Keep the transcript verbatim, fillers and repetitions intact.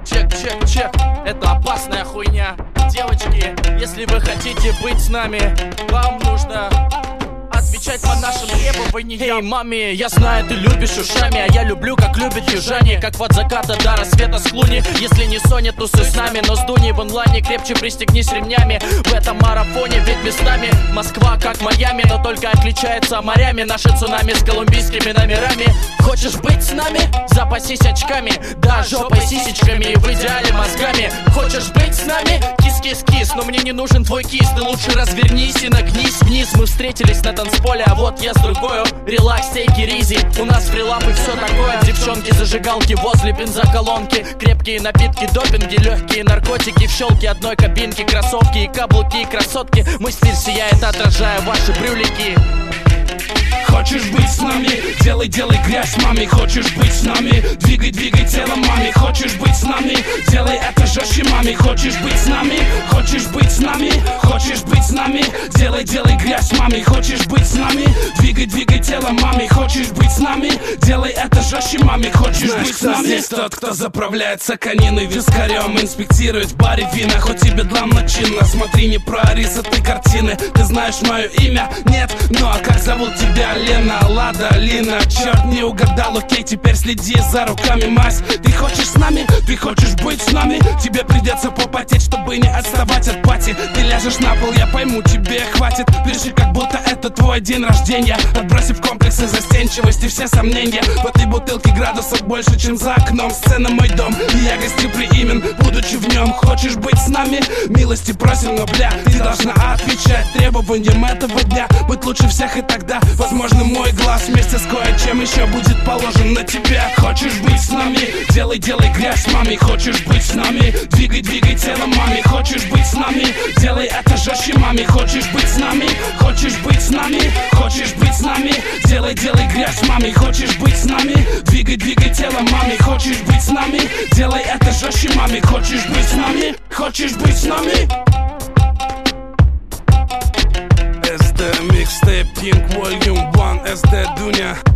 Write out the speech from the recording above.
Чек, чек, чек, это опасная хуйня. Девочки, если вы хотите быть с нами, вам нужно отвечать по нашим требованиям. Эй, маме, я знаю, ты любишь ушами, а я люблю, как любят южане. Как от заката до рассвета склони. Если не Соня, тусы с нами, но с Дуней в онлайне крепче пристегнись ремнями. В этом марафоне ведь местами Москва как Майами, но только отличается морями. Наши цунами с колумбийскими номерами. Хочешь быть с нами? Запасись очками, да, жопой, сисечками и в идеале мозгами. Хочешь быть с нами? Кис-кис-кис, но мне не нужен твой кис. Ты лучше развернись и нагнись вниз. Мы встретились на танцполе, а вот я с другою. Релакс, тейки, ризи, у нас фрилап и все такое. Девчонки, зажигалки возле бензоколонки. Крепкие напитки, допинги, легкие наркотики. В щелке одной кабинки, кроссовки и каблуки, и красотки. Мой стиль сияет, отражая ваши брюлики. Хочешь быть с нами? Делай, делай грязь, маме. Хочешь быть с нами? Двигай, двигай телом, маме. Хочешь быть с нами? Делай это жестче, маме. Хочешь быть с нами? Хочешь быть с нами? Хочешь быть с нами? Делай, делай грязь, маме. Хочешь быть с нами? Двигай, двигай телом, маме. Хочешь быть с нами? Делай это жестче, маме. Хочешь Знаешь, быть с нами? Здесь тот, кто заправляется кониной вискарем. Инспектирует в баре вина, хоть и бедлам начинно. Смотри, не проори с этой картины. Ты знаешь мое имя? Нет? Ну а как зовут тебя? Лена, Лада, Лина. Черт, не угадал, окей, теперь следи за руками, мась. Ты хочешь с нами? Ты хочешь быть с нами? Тебе придется попотеть, чтобы не отставать от пати. Ты ляжешь на пол, я пойму, тебе хватит. Пиши, как будто это твой день рождения. Отбросив комплексы, застенчивости, все сомнения. В этой бутылке градусов больше, чем за окном. Сцена мой дом, и я гостеприимен, будучи в нем. Хочешь быть с нами? Милости просим, но бля, ты должна отвечать требованиям этого дня. Быть лучше всех, и тогда возможно мой глаз вместе с кое-чем еще будет положен на тебя. Хочешь быть с нами? Делай, делай грязь, маме. Хочешь быть с нами? Двигай, двигай телом, маме. Хочешь быть с нами? Делай это жестче, маме. Хочешь быть с нами? Хочешь быть с нами? Хочешь быть с нами? Делай, делай грязь, маме. Хочешь быть с нами? Двигай, двигай телом, маме. Хочешь быть с нами? Делай это жестче, маме. Хочешь быть с нами? Хочешь быть с нами? эс дэ Mixtape King Volume один, эс дэ Дуня.